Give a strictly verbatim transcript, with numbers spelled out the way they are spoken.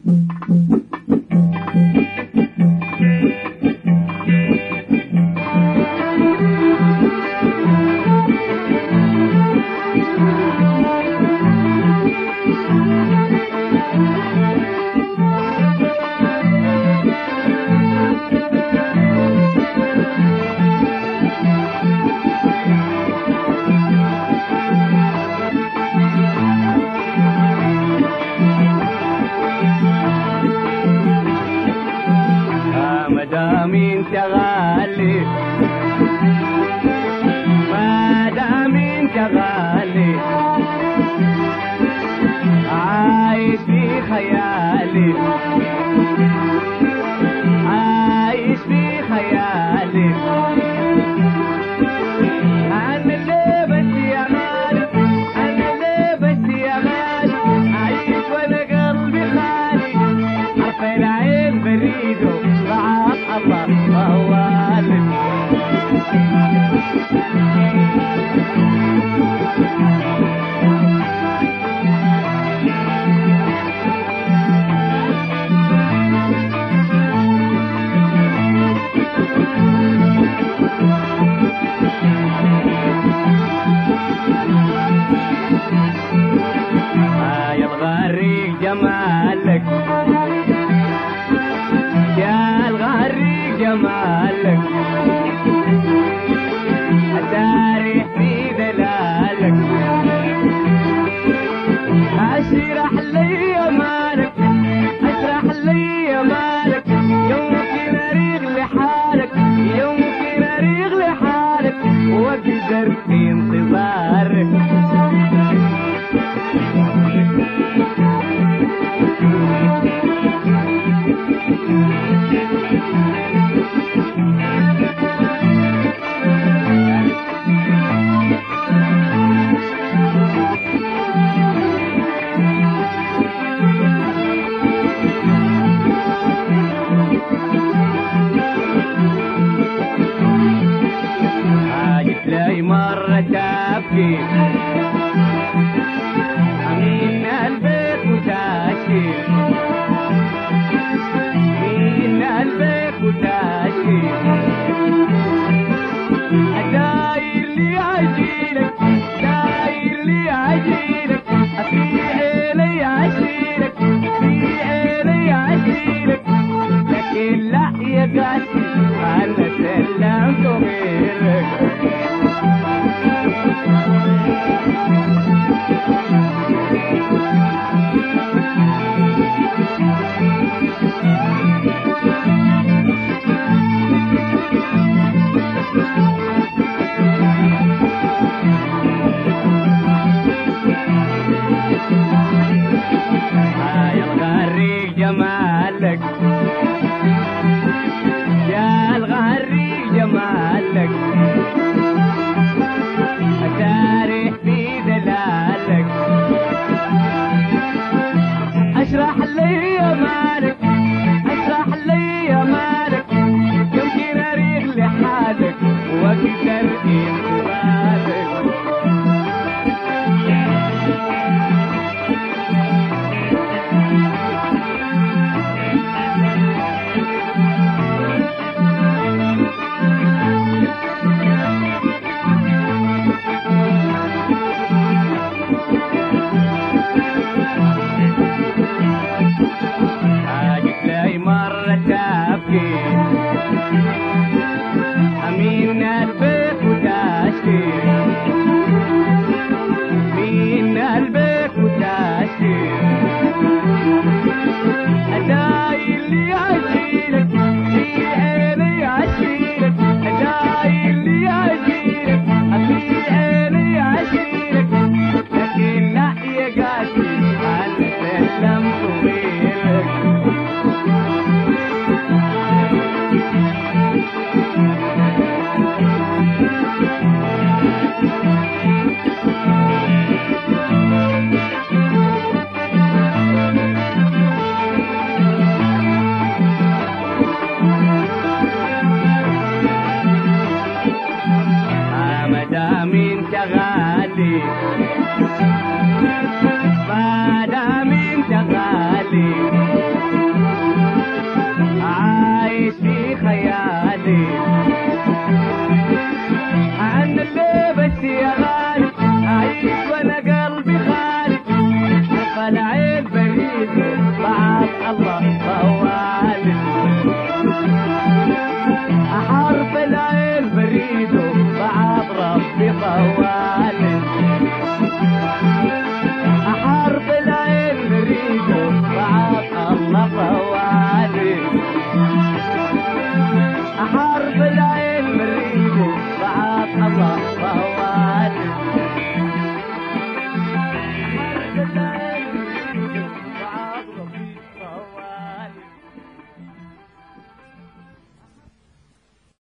مدام انت غالي مدام انت غالي عايش في خيالي عايش في خيالي انا اللي بس يا غالي انا اللي بس يا غالي عايش وانا قلبي خالي حرف العين بريده الله والد يا الغريق جمالك يا الغريق جمالك أداري في دلالك أشرح لي مالك أشرح لي مالك يمكن أريغ لحالك يمكن أريغ لحالك وأقدر في انتظارك تلاقي مرة تبكي من قلبك وتشكي من قلبك وتشكي داير لي عجيلك داير لي عجيلك في عيني عشيرك في عيني عشيرك لكن لا يا قاسي أنا سلمت غيرك يا الغريق جمالك يا الغريق جمالك أتاريح في دلالك أشرح لي مالك أشرح لي مالك يمكن أريغ لحالك وأقدر انتظارك من قلبك وتشكي من قلبك وتشكي داير لي عشيرك في عيني عشيرك داير لي عشيرك في عيني عشيرك لكن لا يا قاسي أنا سلمت غيرك